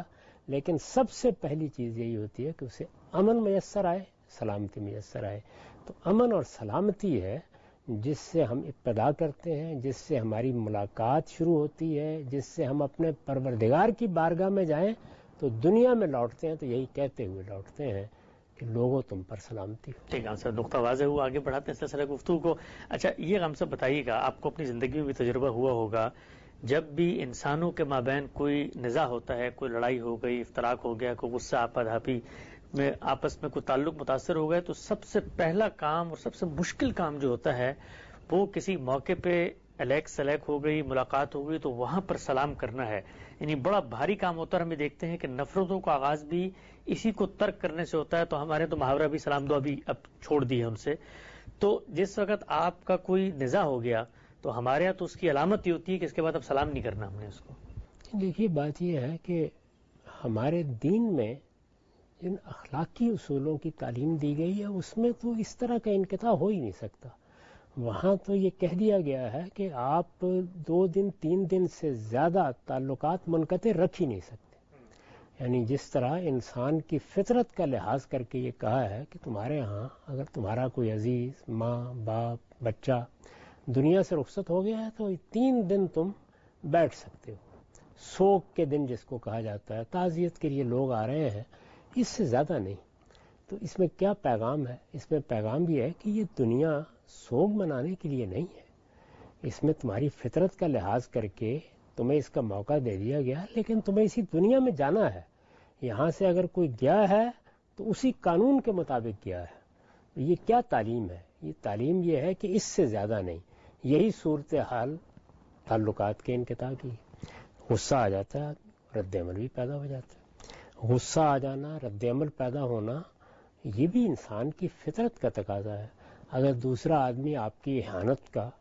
لیکن سب سے پہلی چیز یہی ہوتی ہے کہ اسے امن میسر آئے، سلامتی میسر آئے. تو امن اور سلامتی ہے جس سے ہم ابتدا کرتے ہیں، جس سے ہماری ملاقات شروع ہوتی ہے، جس سے ہم اپنے پروردگار کی بارگاہ میں جائیں تو دنیا میں لوٹتے ہیں تو یہی کہتے ہوئے لوٹتے ہیں کہ لوگوں تم پر سلامتی ہو. ٹھیک ہے سر، نقطہ واضح ہوا، آگے بڑھاتے ہیں سلسلہ گفتگو کو. اچھا یہ ہم سب بتائیے گا، آپ کو اپنی زندگی میں بھی تجربہ ہوا ہوگا، جب بھی انسانوں کے مابین کوئی نزاع ہوتا ہے، کوئی لڑائی ہو گئی، افتراق ہو گیا، کوئی غصہ آپا دھاپی میں آپس میں کوئی تعلق متاثر ہو گئے، تو سب سے پہلا کام اور سب سے مشکل کام جو ہوتا ہے وہ کسی موقع پہ الیک سلیک ہو گئی، ملاقات ہو گئی تو وہاں پر سلام کرنا ہے. یعنی بڑا بھاری کام ہوتا ہے. ہمیں دیکھتے ہیں کہ نفرتوں کا آغاز بھی اسی کو ترک کرنے سے ہوتا ہے. تو ہمارے تو محاورہ بھی سلام دعا بھی اب چھوڑ دی ہے ان سے. تو جس وقت آپ کا کوئی نزاع ہو گیا تو ہمارے یہاں تو اس کی علامت یہ ہوتی ہے کہ اس کے بعد اب سلام نہیں کرنا ہم نے اس کو. دیکھیے بات یہ ہے کہ ہمارے دین میں جن اخلاقی اصولوں کی تعلیم دی گئی ہے اس میں تو اس طرح کا انقطاع ہو ہی نہیں سکتا. وہاں تو یہ کہہ دیا گیا ہے کہ آپ دو دن تین دن سے زیادہ تعلقات منقطع رکھ ہی نہیں سکتے. یعنی جس طرح انسان کی فطرت کا لحاظ کر کے یہ کہا ہے کہ تمہارے ہاں اگر تمہارا کوئی عزیز، ماں، باپ، بچہ دنیا سے رخصت ہو گیا ہے تو تین دن تم بیٹھ سکتے ہو. سوگ کے دن جس کو کہا جاتا ہے، تعزیت کے لیے لوگ آ رہے ہیں، اس سے زیادہ نہیں. تو اس میں کیا پیغام ہے؟ اس میں پیغام یہ ہے کہ یہ دنیا سوگ منانے کے لیے نہیں ہے. اس میں تمہاری فطرت کا لحاظ کر کے تمہیں اس کا موقع دے دیا گیا، لیکن تمہیں اسی دنیا میں جانا ہے. یہاں سے اگر کوئی گیا ہے تو اسی قانون کے مطابق گیا ہے. یہ کیا تعلیم ہے؟ یہ تعلیم یہ ہے کہ اس سے زیادہ نہیں. یہی صورتحال تعلقات کے انقطاع کی. غصہ آ جاتا ہے، رد عمل بھی پیدا ہو جاتا ہے. غصہ آ جانا، رد عمل پیدا ہونا، یہ بھی انسان کی فطرت کا تقاضا ہے. اگر دوسرا آدمی آپ کی اہانت کا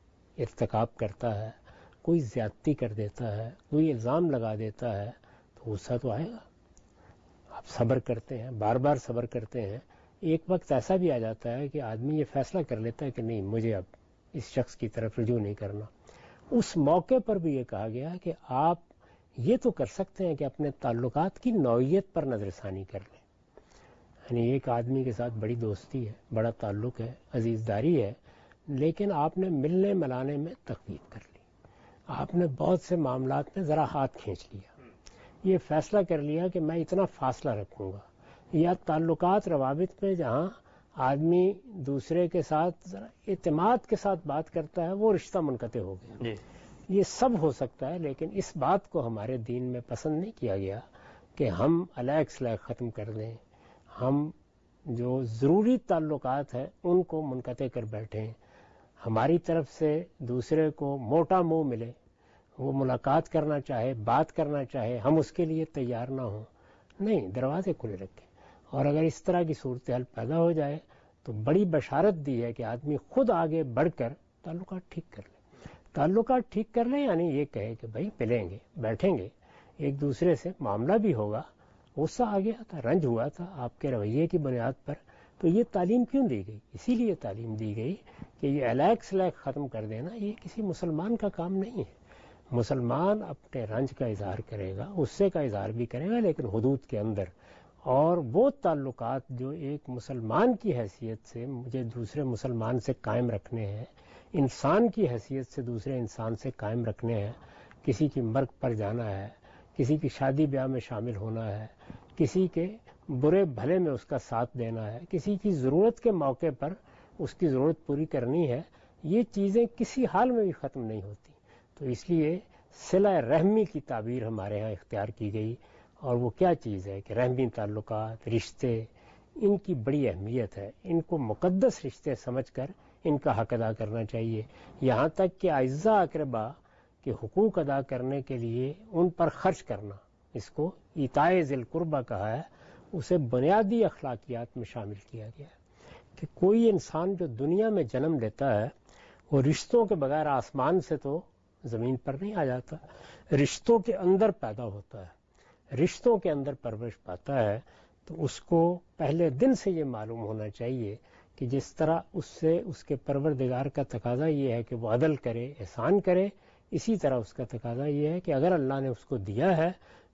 ارتکاب کرتا ہے، کوئی زیادتی کر دیتا ہے، کوئی الزام لگا دیتا ہے تو غصہ تو آئے گا. آپ صبر کرتے ہیں، بار بار صبر کرتے ہیں. ایک وقت ایسا بھی آ جاتا ہے کہ آدمی یہ فیصلہ کر لیتا ہے کہ نہیں، مجھے اب اس شخص کی طرف رجوع نہیں کرنا. اس موقع پر بھی یہ کہا گیا کہ آپ یہ تو کر سکتے ہیں کہ اپنے تعلقات کی نوعیت پر نظر ثانی کر لیں. یعنی ایک آدمی کے ساتھ بڑی دوستی ہے، بڑا تعلق ہے، عزیزداری ہے، لیکن آپ نے ملنے ملانے میں تخفیف کر لی. آپ نے بہت سے معاملات میں ذرا ہاتھ کھینچ لیا. یہ فیصلہ کر لیا کہ میں اتنا فاصلہ رکھوں گا. یا تعلقات روابط میں جہاں آدمی دوسرے کے ساتھ ذرا اعتماد کے ساتھ بات کرتا ہے، وہ رشتہ منقطع ہو گیا. جی. یہ سب ہو سکتا ہے، لیکن اس بات کو ہمارے دین میں پسند نہیں کیا گیا کہ ہم الیک سلیک ختم کر دیں. ہم جو ضروری تعلقات ہیں ان کو منقطع کر بیٹھیں. ہماری طرف سے دوسرے کو موٹا منہ ملے، وہ ملاقات کرنا چاہے، بات کرنا چاہے، ہم اس کے لیے تیار نہ ہوں. نہیں، دروازے کھلے رکھیں. اور اگر اس طرح کی صورتحال پیدا ہو جائے تو بڑی بشارت دی ہے کہ آدمی خود آگے بڑھ کر تعلقات ٹھیک کر لے. تعلقات ٹھیک کر لیں یعنی یہ کہے کہ بھائی ملیں گے، بیٹھیں گے، ایک دوسرے سے معاملہ بھی ہوگا. غصہ آ گیا تھا، رنج ہوا تھا آپ کے رویے کی بنیاد پر، تو یہ تعلیم کیوں دی گئی؟ اسی لیے تعلیم دی گئی کہ یہ الیک سلیک ختم کر دینا یہ کسی مسلمان کا کام نہیں ہے. مسلمان اپنے رنج کا اظہار کرے گا، غصے کا اظہار بھی کرے گا، لیکن حدود کے اندر. اور وہ تعلقات جو ایک مسلمان کی حیثیت سے مجھے دوسرے مسلمان سے قائم رکھنے ہیں، انسان کی حیثیت سے دوسرے انسان سے قائم رکھنے ہیں، کسی کی مرگ پر جانا ہے، کسی کی شادی بیاہ میں شامل ہونا ہے، کسی کے برے بھلے میں اس کا ساتھ دینا ہے، کسی کی ضرورت کے موقع پر اس کی ضرورت پوری کرنی ہے، یہ چیزیں کسی حال میں بھی ختم نہیں ہوتی. تو اس لیے صلہ رحمی کی تعبیر ہمارے ہاں اختیار کی گئی. اور وہ کیا چیز ہے کہ رحمی تعلقات، رشتے، ان کی بڑی اہمیت ہے. ان کو مقدس رشتے سمجھ کر ان کا حق ادا کرنا چاہیے. یہاں تک کہ اعزاء اقربا کے حقوق ادا کرنے کے لیے ان پر خرچ کرنا، اس کو ایتائے ذی القربہ کہا ہے، اسے بنیادی اخلاقیات میں شامل کیا گیا ہے. کہ کوئی انسان جو دنیا میں جنم لیتا ہے وہ رشتوں کے بغیر آسمان سے تو زمین پر نہیں آ جاتا، رشتوں کے اندر پیدا ہوتا ہے، رشتوں کے اندر پرورش پاتا ہے. تو اس کو پہلے دن سے یہ معلوم ہونا چاہیے کہ جس طرح اس سے اس کے پروردگار کا تقاضا یہ ہے کہ وہ عدل کرے، احسان کرے، اسی طرح اس کا تقاضا یہ ہے کہ اگر اللہ نے اس کو دیا ہے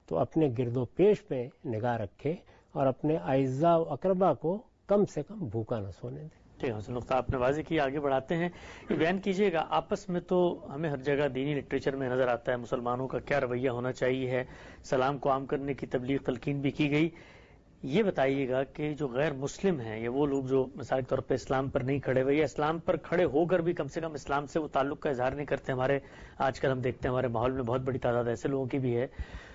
تو اپنے گرد و پیش پہ نگاہ رکھے اور اپنے اعزاء و اقربا کو کم سے کم بھوکا نہ سونے دے. ٹھیک ہے، نقطہ آپ نے واضح کیا. آگے بڑھاتے ہیں. یہ بیان کیجیے گا، آپس میں تو ہمیں ہر جگہ دینی لٹریچر میں نظر آتا ہے مسلمانوں کا کیا رویہ ہونا چاہیے ہے، سلام کو عام کرنے کی تبلیغ تلقین بھی کی گئی. یہ بتائیے گا کہ جو غیر مسلم ہیں یا وہ لوگ جو مثال کے طور پہ اسلام پر نہیں کھڑے ہوئے یا اسلام پر کھڑے ہو کر بھی کم سے کم اسلام سے وہ تعلق کا اظہار نہیں کرتے، ہمارے آج کل ہم دیکھتے ہیں ہمارے ماحول میں بہت بڑی تعداد ایسے لوگوں کی بھی ہے،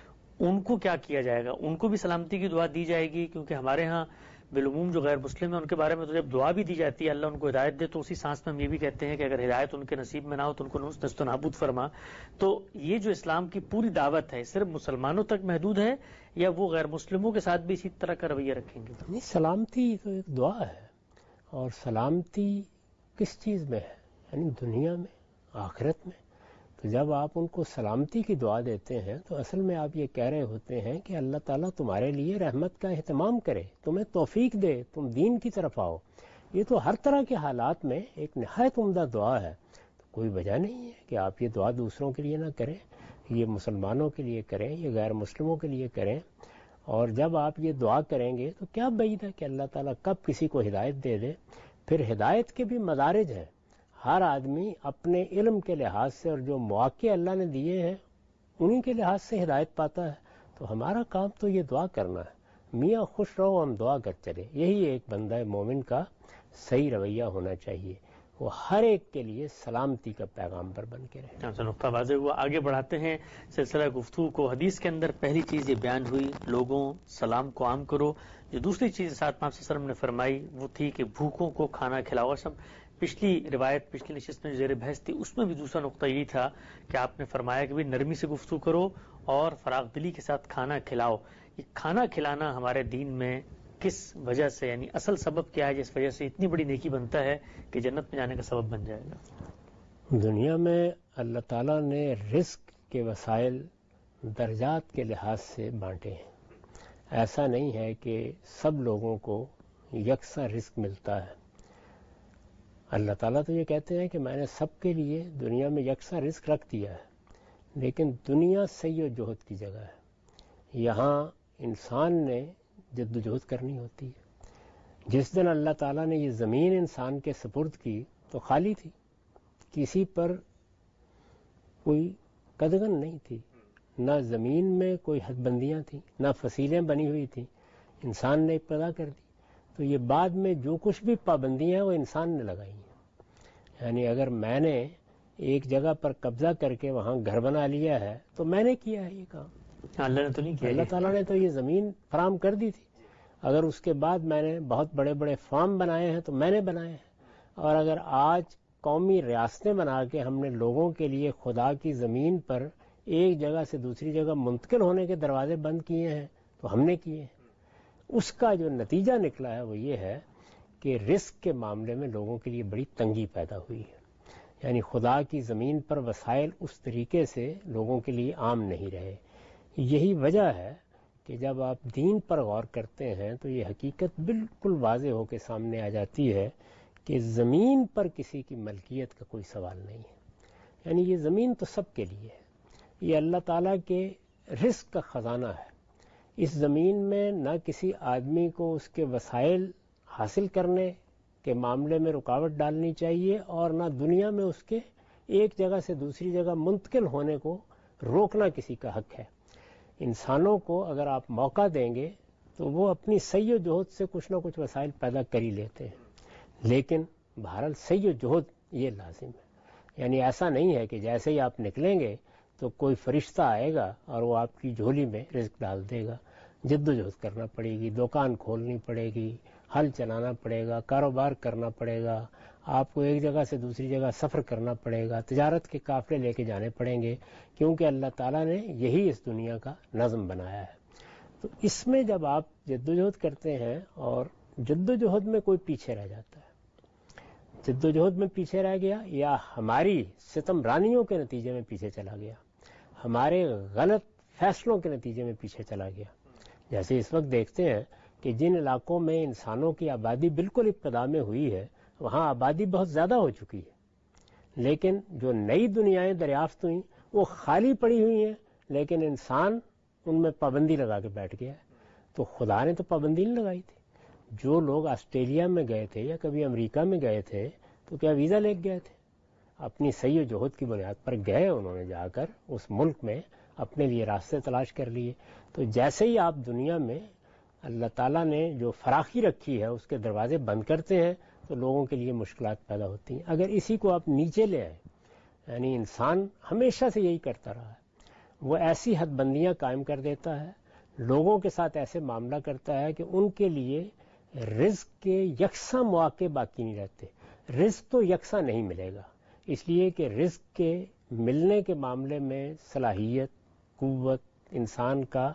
ان کو کیا کیا جائے گا؟ ان کو بھی سلامتی کی دعا دی جائے گی؟ کیونکہ ہمارے ہاں بالعموم جو غیر مسلم ہیں ان کے بارے میں تو جب دعا بھی دی جاتی ہے اللہ ان کو ہدایت دے، تو اسی سانس میں ہم یہ بھی کہتے ہیں کہ اگر ہدایت ان کے نصیب میں نہ ہو تو ان کو نست و نابود فرما. تو یہ جو اسلام کی پوری دعوت ہے صرف مسلمانوں تک محدود ہے یا وہ غیر مسلموں کے ساتھ بھی اسی طرح کا رویہ رکھیں گے؟ نہیں، سلامتی تو ایک دعا ہے، اور سلامتی کس چیز میں ہے؟ یعنی دنیا میں، آخرت میں. تو جب آپ ان کو سلامتی کی دعا دیتے ہیں تو اصل میں آپ یہ کہہ رہے ہوتے ہیں کہ اللہ تعالیٰ تمہارے لیے رحمت کا اہتمام کرے، تمہیں توفیق دے، تم دین کی طرف آؤ. یہ تو ہر طرح کے حالات میں ایک نہایت عمدہ دعا ہے. تو کوئی وجہ نہیں ہے کہ آپ یہ دعا دوسروں کے لیے نہ کریں، یہ مسلمانوں کے لیے کریں، یہ غیر مسلموں کے لیے کریں. اور جب آپ یہ دعا کریں گے تو کیا بعید ہے کہ اللہ تعالیٰ کب کسی کو ہدایت دے دے. پھر ہدایت کے بھی مدارج ہیں. ہر آدمی اپنے علم کے لحاظ سے اور جو مواقع اللہ نے دیے ہیں انہی کے لحاظ سے ہدایت پاتا ہے. تو ہمارا کام تو یہ دعا کرنا ہے، میاں خوش رہو ہم دعا کر چلے. یہی ایک بندہ مومن کا صحیح رویہ ہونا چاہیے، وہ ہر ایک کے لیے سلامتی کا پیغام پر بن کے رہے. اچھا، نقطہ واضح ہوا. آگے بڑھاتے ہیں سلسلہ گفتگو کو. حدیث کے اندر پہلی چیز یہ بیان ہوئی لوگوں سلام کو عام کرو. جو دوسری چیز ساتھ آپ سے نے فرمائی وہ تھی کہ بھوکوں کو کھانا کھلاؤ. سب پچھلی روایت پچھلی نشست میں جو زیر بحث تھی اس میں بھی دوسرا نقطہ یہی تھا کہ آپ نے فرمایا کہ بھی نرمی سے گفتگو کرو اور فراغ دلی کے ساتھ کھانا کھلاؤ. یہ کھانا کھلانا ہمارے دین میں کس وجہ سے، یعنی اصل سبب کیا ہے جس وجہ سے اتنی بڑی نیکی بنتا ہے کہ جنت میں جانے کا سبب بن جائے گا؟ دنیا میں اللہ تعالیٰ نے رزق کے وسائل درجات کے لحاظ سے بانٹے ہیں. ایسا نہیں ہے کہ سب لوگوں کو یکساں رزق ملتا ہے. اللہ تعالیٰ تو یہ کہتے ہیں کہ میں نے سب کے لیے دنیا میں یکساں رزق رکھ دیا ہے، لیکن دنیا سعی و جہد کی جگہ ہے. یہاں انسان نے جد و جہد کرنی ہوتی ہے. جس دن اللہ تعالیٰ نے یہ زمین انسان کے سپرد کی تو خالی تھی، کسی پر کوئی قدغن نہیں تھی، نہ زمین میں کوئی حد بندیاں تھیں، نہ فصیلیں بنی ہوئی تھیں. انسان نے ابتدا کر دی. تو یہ بعد میں جو کچھ بھی پابندیاں ہیں وہ انسان نے لگائی ہیں. یعنی اگر میں نے ایک جگہ پر قبضہ کر کے وہاں گھر بنا لیا ہے تو میں نے کیا ہے یہ کام، اللہ نے تو نہیں کیا. اللہ تعالیٰ نے تو یہ زمین فراہم کر دی تھی. اگر اس کے بعد میں نے بہت بڑے بڑے فارم بنائے ہیں تو میں نے بنائے ہیں. اور اگر آج قومی ریاستیں بنا کے ہم نے لوگوں کے لیے خدا کی زمین پر ایک جگہ سے دوسری جگہ منتقل ہونے کے دروازے بند کیے ہیں تو ہم نے کیے ہیں. اس کا جو نتیجہ نکلا ہے وہ یہ ہے کہ رزق کے معاملے میں لوگوں کے لیے بڑی تنگی پیدا ہوئی ہے. یعنی خدا کی زمین پر وسائل اس طریقے سے لوگوں کے لیے عام نہیں رہے. یہی وجہ ہے کہ جب آپ دین پر غور کرتے ہیں تو یہ حقیقت بالکل واضح ہو کے سامنے آ جاتی ہے کہ زمین پر کسی کی ملکیت کا کوئی سوال نہیں ہے. یعنی یہ زمین تو سب کے لیے ہے. یہ اللہ تعالیٰ کے رزق کا خزانہ ہے. اس زمین میں نہ کسی آدمی کو اس کے وسائل حاصل کرنے کے معاملے میں رکاوٹ ڈالنی چاہیے اور نہ دنیا میں اس کے ایک جگہ سے دوسری جگہ منتقل ہونے کو روکنا کسی کا حق ہے. انسانوں کو اگر آپ موقع دیں گے تو وہ اپنی سعی و جہد سے کچھ نہ کچھ وسائل پیدا کر ہی لیتے ہیں. لیکن بہرحال سعی و جہد یہ لازم ہے. یعنی ایسا نہیں ہے کہ جیسے ہی آپ نکلیں گے تو کوئی فرشتہ آئے گا اور وہ آپ کی جھولی میں رزق ڈال دے گا. جد و جہد کرنا پڑے گی، دکان کھولنی پڑے گی، ہل چلانا پڑے گا، کاروبار کرنا پڑے گا، آپ کو ایک جگہ سے دوسری جگہ سفر کرنا پڑے گا، تجارت کے قافلے لے کے جانے پڑیں گے، کیونکہ اللہ تعالیٰ نے یہی اس دنیا کا نظم بنایا ہے. تو اس میں جب آپ جد و جہد کرتے ہیں اور جد و جہد میں کوئی پیچھے رہ جاتا ہے، جد و جہد میں پیچھے رہ گیا یا ہماری ستم رانیوں کے نتیجے میں پیچھے چلا گیا، ہمارے غلط فیصلوں کے نتیجے میں پیچھے چلا گیا. جیسے اس وقت دیکھتے ہیں کہ جن علاقوں میں انسانوں کی آبادی بالکل ابتدا میں ہوئی ہے وہاں آبادی بہت زیادہ ہو چکی ہے، لیکن جو نئی دنیایں دریافت ہوئیں وہ خالی پڑی ہوئی ہیں، لیکن انسان ان میں پابندی لگا کے بیٹھ گیا ہے. تو خدا نے تو پابندی نہیں لگائی تھی. جو لوگ آسٹریلیا میں گئے تھے یا کبھی امریکہ میں گئے تھے تو کیا ویزا لے گئے تھے؟ اپنی صحیح و جہد کی بنیاد پر گئے انہوں نے جا کر اس ملک میں اپنے لیے راستے تلاش کر لیے. تو جیسے ہی آپ دنیا میں اللہ تعالیٰ نے جو فراخی رکھی ہے اس کے دروازے بند کرتے ہیں تو لوگوں کے لیے مشکلات پیدا ہوتی ہیں. اگر اسی کو آپ نیچے لے آئیں، یعنی انسان ہمیشہ سے یہی کرتا رہا ہے، وہ ایسی حد بندیاں قائم کر دیتا ہے، لوگوں کے ساتھ ایسے معاملہ کرتا ہے کہ ان کے لیے رزق کے یکساں مواقع باقی نہیں رہتے. رزق تو یکساں نہیں ملے گا، اس لیے کہ رزق کے ملنے کے معاملے میں صلاحیت، قوت، انسان کا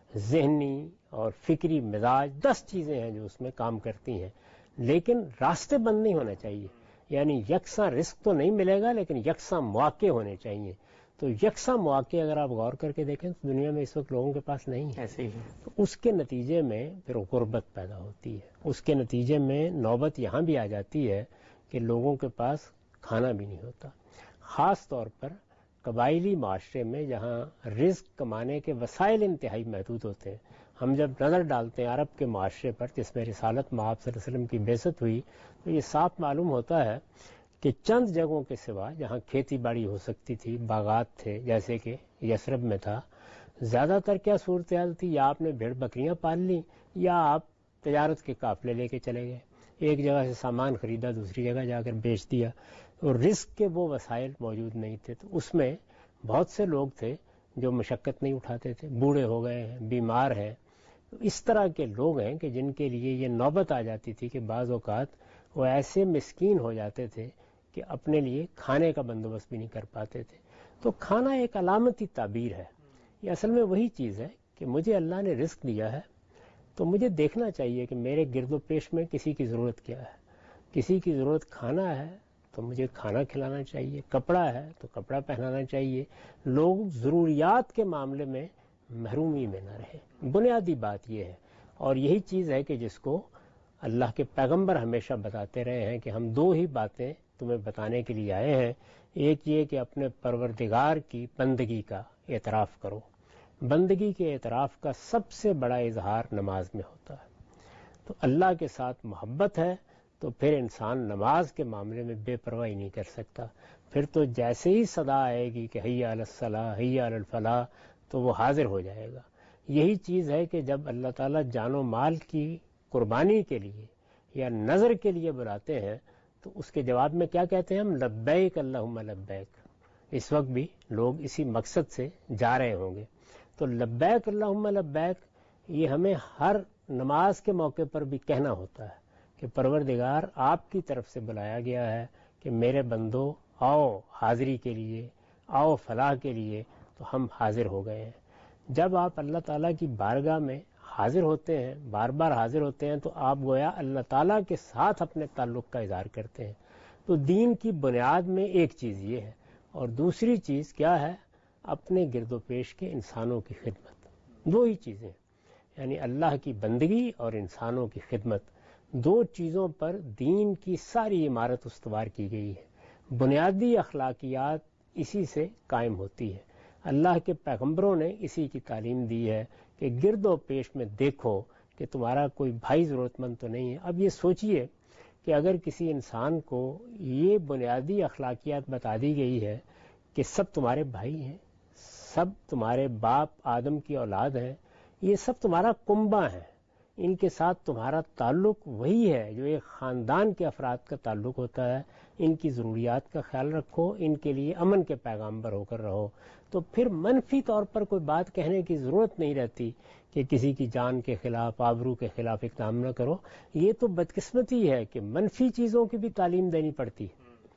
ذہنی اور فکری مزاج، دس چیزیں ہیں جو اس میں کام کرتی ہیں، لیکن راستے بند نہیں ہونا چاہیے. یعنی یکساں رزق تو نہیں ملے گا لیکن یکساں مواقع ہونے چاہیے. تو یکساں مواقع اگر آپ غور کر کے دیکھیں تو دنیا میں اس وقت لوگوں کے پاس نہیں ہے. ایسے ہی تو اس کے نتیجے میں پھر غربت پیدا ہوتی ہے. اس کے نتیجے میں نوبت یہاں بھی آ جاتی ہے کہ لوگوں کے پاس کھانا بھی نہیں ہوتا. خاص طور پر قبائلی معاشرے میں جہاں رزق کمانے کے وسائل انتہائی محدود ہوتے ہیں. ہم جب نظر ڈالتے ہیں عرب کے معاشرے پر جس میں رسالت مآب صلی اللہ علیہ وسلم کی بعثت ہوئی تو یہ صاف معلوم ہوتا ہے کہ چند جگہوں کے سوا جہاں کھیتی باڑی ہو سکتی تھی، باغات تھے جیسے کہ یثرب میں تھا، زیادہ تر کیا صورتحال تھی، یا آپ نے بھیڑ بکریاں پال لیں یا آپ تجارت کے قافلے لے کے چلے گئے، ایک جگہ سے سامان خریدا دوسری جگہ جا کر بیچ دیا. اور رزق کے وہ وسائل موجود نہیں تھے تو اس میں بہت سے لوگ تھے جو مشقت نہیں اٹھاتے تھے، بوڑھے ہو گئے ہیں، بیمار ہیں. تو اس طرح کے لوگ ہیں کہ جن کے لیے یہ نوبت آ جاتی تھی کہ بعض اوقات وہ ایسے مسکین ہو جاتے تھے کہ اپنے لیے کھانے کا بندوبست بھی نہیں کر پاتے تھے. تو کھانا ایک علامتی تعبیر ہے. یہ اصل میں وہی چیز ہے کہ مجھے اللہ نے رزق دیا ہے تو مجھے دیکھنا چاہیے کہ میرے گرد و پیش میں کسی کی ضرورت کیا ہے. کسی کی ضرورت کھانا ہے تو مجھے کھانا کھلانا چاہیے، کپڑا ہے تو کپڑا پہنانا چاہیے. لوگ ضروریات کے معاملے میں محرومی میں نہ رہے. بنیادی بات یہ ہے، اور یہی چیز ہے کہ جس کو اللہ کے پیغمبر ہمیشہ بتاتے رہے ہیں کہ ہم دو ہی باتیں تمہیں بتانے کے لیے آئے ہیں. ایک یہ کہ اپنے پروردگار کی بندگی کا اعتراف کرو. بندگی کے اعتراف کا سب سے بڑا اظہار نماز میں ہوتا ہے. تو اللہ کے ساتھ محبت ہے تو پھر انسان نماز کے معاملے میں بے پرواہی نہیں کر سکتا. پھر تو جیسے ہی صدا آئے گی کہ حی علی الصلاح، حی علی الفلاح، تو وہ حاضر ہو جائے گا. یہی چیز ہے کہ جب اللہ تعالیٰ جان و مال کی قربانی کے لیے یا نظر کے لیے بلاتے ہیں تو اس کے جواب میں کیا کہتے ہیں ہم؟ لبیک اللہم لبیک. اس وقت بھی لوگ اسی مقصد سے جا رہے ہوں گے. تو لبیک اللہم لبیک یہ ہمیں ہر نماز کے موقع پر بھی کہنا ہوتا ہے کہ پروردگار آپ کی طرف سے بلایا گیا ہے کہ میرے بندو آؤ حاضری کے لیے، آؤ فلاح کے لیے. تو ہم حاضر ہو گئے ہیں. جب آپ اللہ تعالیٰ کی بارگاہ میں حاضر ہوتے ہیں، بار بار حاضر ہوتے ہیں، تو آپ گویا اللہ تعالیٰ کے ساتھ اپنے تعلق کا اظہار کرتے ہیں. تو دین کی بنیاد میں ایک چیز یہ ہے، اور دوسری چیز کیا ہے؟ اپنے گرد و پیش کے انسانوں کی خدمت. دو ہی چیزیں، یعنی اللہ کی بندگی اور انسانوں کی خدمت. دو چیزوں پر دین کی ساری عمارت استوار کی گئی ہے. بنیادی اخلاقیات اسی سے قائم ہوتی ہے. اللہ کے پیغمبروں نے اسی کی تعلیم دی ہے کہ گرد و پیش میں دیکھو کہ تمہارا کوئی بھائی ضرورت مند تو نہیں ہے. اب یہ سوچئے کہ اگر کسی انسان کو یہ بنیادی اخلاقیات بتا دی گئی ہے کہ سب تمہارے بھائی ہیں، سب تمہارے باپ آدم کی اولاد ہیں، یہ سب تمہارا کنبہ ہیں، ان کے ساتھ تمہارا تعلق وہی ہے جو ایک خاندان کے افراد کا تعلق ہوتا ہے. ان کی ضروریات کا خیال رکھو، ان کے لیے امن کے پیغامبر ہو کر رہو. تو پھر منفی طور پر کوئی بات کہنے کی ضرورت نہیں رہتی کہ کسی کی جان کے خلاف، آبرو کے خلاف اقدام نہ کرو. یہ تو بدقسمتی ہے کہ منفی چیزوں کی بھی تعلیم دینی پڑتی.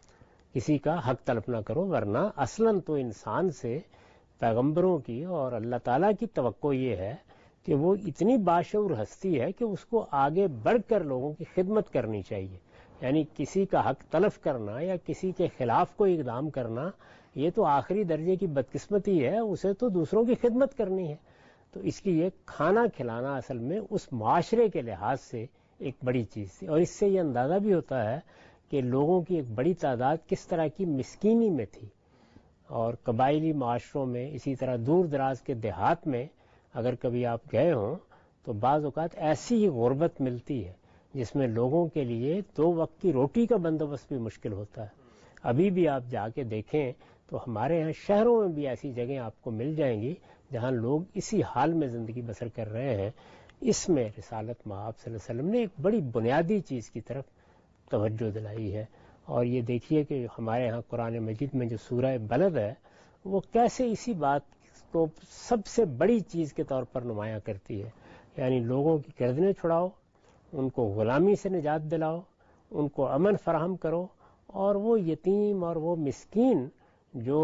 کسی کا حق طلب نہ کرو، ورنہ اصلاً تو انسان سے پیغمبروں کی اور اللہ تعالیٰ کی توقع یہ ہے کہ وہ اتنی باشعور ہستی ہے کہ اس کو آگے بڑھ کر لوگوں کی خدمت کرنی چاہیے. یعنی کسی کا حق تلف کرنا یا کسی کے خلاف کوئی اقدام کرنا یہ تو آخری درجے کی بدقسمتی ہے. اسے تو دوسروں کی خدمت کرنی ہے. تو اس لیے کھانا کھلانا اصل میں اس معاشرے کے لحاظ سے ایک بڑی چیز تھی. اور اس سے یہ اندازہ بھی ہوتا ہے کہ لوگوں کی ایک بڑی تعداد کس طرح کی مسکینی میں تھی. اور قبائلی معاشروں میں، اسی طرح دور دراز کے دیہات میں اگر کبھی آپ گئے ہوں تو بعض اوقات ایسی ہی غربت ملتی ہے جس میں لوگوں کے لیے دو وقت کی روٹی کا بندوبست بھی مشکل ہوتا ہے. ابھی بھی آپ جا کے دیکھیں تو ہمارے یہاں شہروں میں بھی ایسی جگہیں آپ کو مل جائیں گی جہاں لوگ اسی حال میں زندگی بسر کر رہے ہیں. اس میں رسالت مآب صلی اللہ علیہ وسلم نے ایک بڑی بنیادی چیز کی طرف توجہ دلائی ہے. اور یہ دیکھیے کہ ہمارے ہاں قرآن مجید میں جو سورہ بلد ہے وہ کیسے اسی بات کو سب سے بڑی چیز کے طور پر نمایاں کرتی ہے. یعنی لوگوں کی گردنیں چھڑاؤ، ان کو غلامی سے نجات دلاؤ، ان کو امن فراہم کرو، اور وہ یتیم اور وہ مسکین جو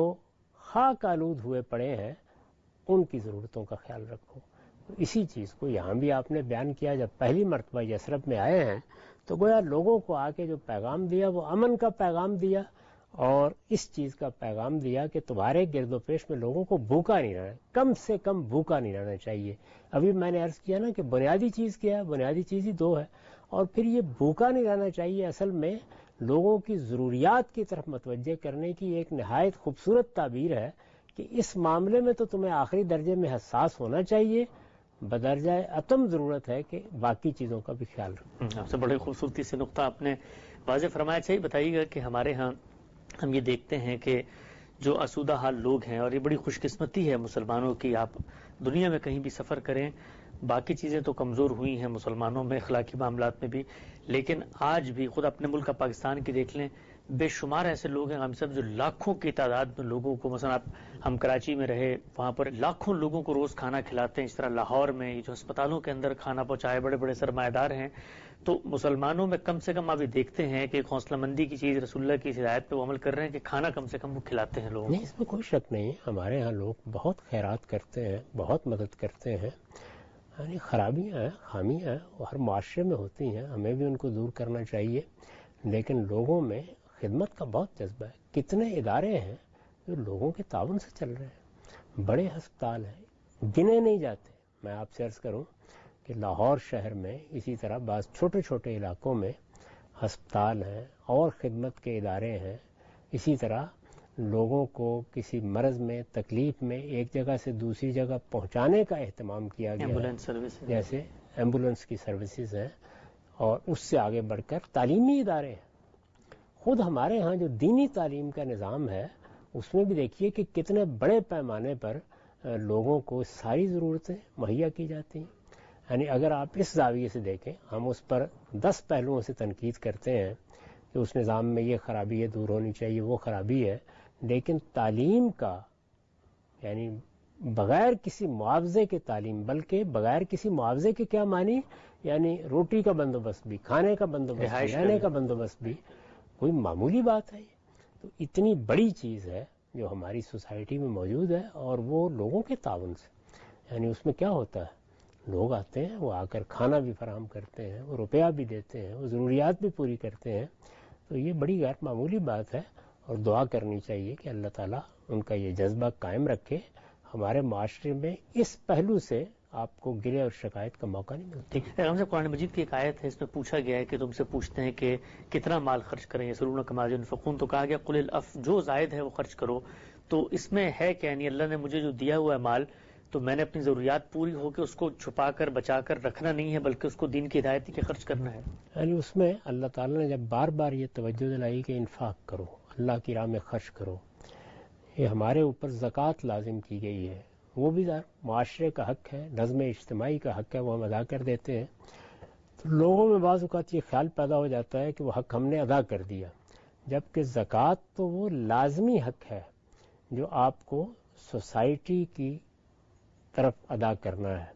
خاک آلود ہوئے پڑے ہیں ان کی ضرورتوں کا خیال رکھو. اسی چیز کو یہاں بھی آپ نے بیان کیا. جب پہلی مرتبہ یثرب میں آئے ہیں تو گویا لوگوں کو آ کے جو پیغام دیا وہ امن کا پیغام دیا، اور اس چیز کا پیغام دیا کہ تمہارے گرد و پیش میں لوگوں کو بھوکا نہیں رہنا، کم سے کم بھوکا نہیں رہنا چاہیے. ابھی میں نے عرض کیا نا کہ بنیادی چیز کیا ہے، بنیادی چیز ہی دو ہے. اور پھر یہ بھوکا نہیں رہنا چاہیے اصل میں لوگوں کی ضروریات کی طرف متوجہ کرنے کی ایک نہایت خوبصورت تعبیر ہے کہ اس معاملے میں تو تمہیں آخری درجے میں حساس ہونا چاہیے، بدرجہ اتم ضرورت ہے کہ باقی چیزوں کا بھی خیال رکھو. آپ سے بڑی خوبصورتی سے نقطہ آپ نے واضح فرمایا. چاہیے بتائیے گا کہ ہمارے ہاں ہم یہ دیکھتے ہیں کہ جو آسودہ حال لوگ ہیں، اور یہ بڑی خوش قسمتی ہے مسلمانوں کی، آپ دنیا میں کہیں بھی سفر کریں باقی چیزیں تو کمزور ہوئی ہیں مسلمانوں میں اخلاقی معاملات میں بھی، لیکن آج بھی خود اپنے ملک کا پاکستان کی دیکھ لیں، بے شمار ایسے لوگ ہیں ہم سب جو لاکھوں کی تعداد میں لوگوں کو، مثلا آپ ہم کراچی میں رہے وہاں پر لاکھوں لوگوں کو روز کھانا کھلاتے ہیں. اس طرح لاہور میں جو ہسپتالوں کے اندر کھانا پہنچائے بڑے بڑے سرمایہ دار ہیں. تو مسلمانوں میں کم سے کم ابھی دیکھتے ہیں کہ حوصلہ مندی کی چیز رسول اللہ کی ہدایت پہ وہ عمل کر رہے ہیں کہ کھانا کم سے کم وہ کھلاتے ہیں لوگوں. نہیں، اس میں کوئی شک نہیں. ہمارے ہاں لوگ بہت خیرات کرتے ہیں، بہت مدد کرتے ہیں. یعنی خرابیاں ہیں، خامیاں ہیں، وہ ہر معاشرے میں ہوتی ہیں، ہمیں بھی ان کو دور کرنا چاہیے. لیکن لوگوں میں خدمت کا بہت جذبہ ہے. کتنے ادارے ہیں جو لوگوں کے تعاون سے چل رہے ہیں، بڑے ہسپتال ہیں، گنے نہیں جاتے. میں آپ سے عرض کروں کہ لاہور شہر میں اسی طرح بعض چھوٹے چھوٹے علاقوں میں ہسپتال ہیں اور خدمت کے ادارے ہیں. اسی طرح لوگوں کو کسی مرض میں، تکلیف میں ایک جگہ سے دوسری جگہ پہنچانے کا اہتمام کیا گیا ہے، جیسے ایمبولینس کی سروسز ہیں. اور اس سے آگے بڑھ کر تعلیمی ادارے ہیں. خود ہمارے ہاں جو دینی تعلیم کا نظام ہے اس میں بھی دیکھیے کہ کتنے بڑے پیمانے پر لوگوں کو ساری ضرورتیں مہیا کی جاتی ہیں. یعنی اگر آپ اس زاویے سے دیکھیں، ہم اس پر دس پہلوؤں سے تنقید کرتے ہیں کہ اس نظام میں یہ خرابی ہے، دور ہونی چاہیے، وہ خرابی ہے، لیکن تعلیم کا یعنی بغیر کسی معاوضے کے تعلیم، بلکہ بغیر کسی معاوضے کے کیا معنی، یعنی روٹی کا بندوبست بھی، کھانے کا بندوبست بھی، رہنے کا بندوبست بھی کوئی معمولی بات ہے. تو اتنی بڑی چیز ہے جو ہماری سوسائٹی میں موجود ہے، اور وہ لوگوں کے تعاون سے. یعنی اس میں کیا ہوتا ہے، لوگ آتے ہیں، وہ آ کر کھانا بھی فراہم کرتے ہیں، وہ روپیہ بھی دیتے ہیں، وہ ضروریات بھی پوری کرتے ہیں. تو یہ بڑی غیر معمولی بات ہے، اور دعا کرنی چاہیے کہ اللہ تعالیٰ ان کا یہ جذبہ قائم رکھے. ہمارے معاشرے میں اس پہلو سے آپ کو گلے اور شکایت کا موقع نہیں ملتا. ٹھیک ہے. ہم سے قرآن مجید کی ایک آیت ہے، اس میں پوچھا گیا ہے کہ تم سے پوچھتے ہیں کہ کتنا مال خرچ کریں، یسألونک کما ینفقون، تو کہا گیا قل الاف، جو زائد ہے وہ خرچ کرو. تو اس میں ہے کہ یعنی اللہ نے مجھے جو دیا ہوا ہے مال، تو میں نے اپنی ضروریات پوری ہو کے اس کو چھپا کر بچا کر رکھنا نہیں ہے، بلکہ اس کو دین کی ہدایت کے خرچ کرنا ہے. یعنی اس میں اللہ تعالیٰ نے جب بار بار یہ توجہ دلائی کہ انفاق کرو، اللہ کی راہ میں خرچ کرو، یہ ہمارے اوپر زکوٰۃ لازم کی گئی ہے. وہ بھی معاشرے کا حق ہے، نظم اجتماعی کا حق ہے، وہ ہم ادا کر دیتے ہیں. تو لوگوں میں بعض اوقات یہ خیال پیدا ہو جاتا ہے کہ وہ حق ہم نے ادا کر دیا، جبکہ زکوٰۃ تو وہ لازمی حق ہے جو آپ کو سوسائٹی کی طرف ادا کرنا ہے.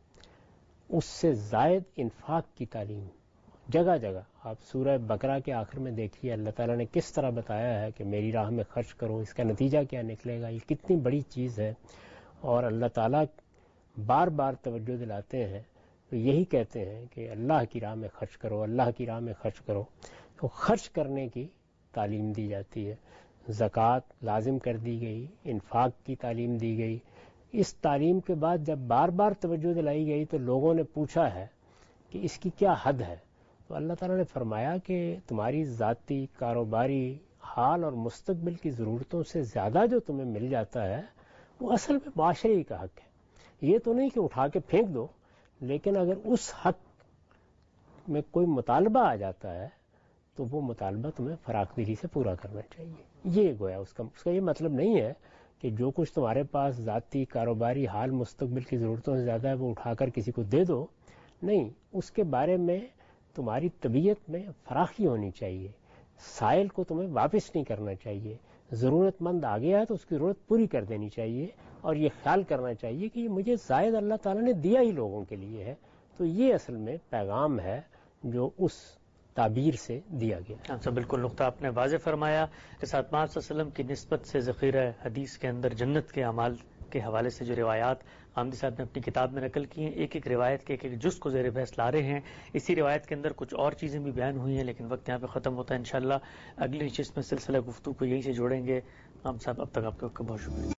اس سے زائد انفاق کی تعلیم جگہ جگہ آپ سورہ بقرہ کے آخر میں دیکھیے اللہ تعالیٰ نے کس طرح بتایا ہے کہ میری راہ میں خرچ کرو، اس کا نتیجہ کیا نکلے گا. یہ کتنی بڑی چیز ہے، اور اللہ تعالیٰ بار بار توجہ دلاتے ہیں تو یہی کہتے ہیں کہ اللہ کی راہ میں خرچ کرو، اللہ کی راہ میں خرچ کرو. تو خرچ کرنے کی تعلیم دی جاتی ہے، زکوٰۃ لازم کر دی گئی، انفاق کی تعلیم دی گئی. اس تعلیم کے بعد جب بار بار توجہ دلائی گئی تو لوگوں نے پوچھا ہے کہ اس کی کیا حد ہے. تو اللہ تعالیٰ نے فرمایا کہ تمہاری ذاتی، کاروباری حال اور مستقبل کی ضرورتوں سے زیادہ جو تمہیں مل جاتا ہے وہ اصل میں معاشرے کا حق ہے. یہ تو نہیں کہ اٹھا کے پھینک دو، لیکن اگر اس حق میں کوئی مطالبہ آ جاتا ہے تو وہ مطالبہ تمہیں فراخ دلی سے پورا کرنا چاہیے. یہ گویا اس کا اس کا یہ مطلب نہیں ہے کہ جو کچھ تمہارے پاس ذاتی کاروباری حال مستقبل کی ضرورتوں سے زیادہ ہے وہ اٹھا کر کسی کو دے دو. نہیں، اس کے بارے میں تمہاری طبیعت میں فراخی ہونی چاہیے. سائل کو تمہیں واپس نہیں کرنا چاہیے. ضرورت مند آ گیا ہے تو اس کی ضرورت پوری کر دینی چاہیے، اور یہ خیال کرنا چاہیے کہ یہ مجھے زائد اللہ تعالیٰ نے دیا ہی لوگوں کے لیے ہے. تو یہ اصل میں پیغام ہے جو اس تعبیر سے دیا گیا. اچھا، بالکل نقطہ آپ نے واضح فرمایا. رسالت مآب صلی اللہ علیہ وسلم کی نسبت سے ذخیرہ حدیث کے اندر جنت کے اعمال کے حوالے سے جو روایات غامدی صاحب نے اپنی کتاب میں نقل کی ہیں، ایک ایک روایت کے ایک ایک جز کو زیر بحث لا رہے ہیں. اسی روایت کے اندر کچھ اور چیزیں بھی بیان ہوئی ہیں، لیکن وقت یہاں پہ ختم ہوتا ہے. انشاءاللہ اگلی نشست میں سلسلہ گفتگو کو یہی سے جوڑیں گے. غامدی صاحب اب تک آپ کا بہت شکریہ.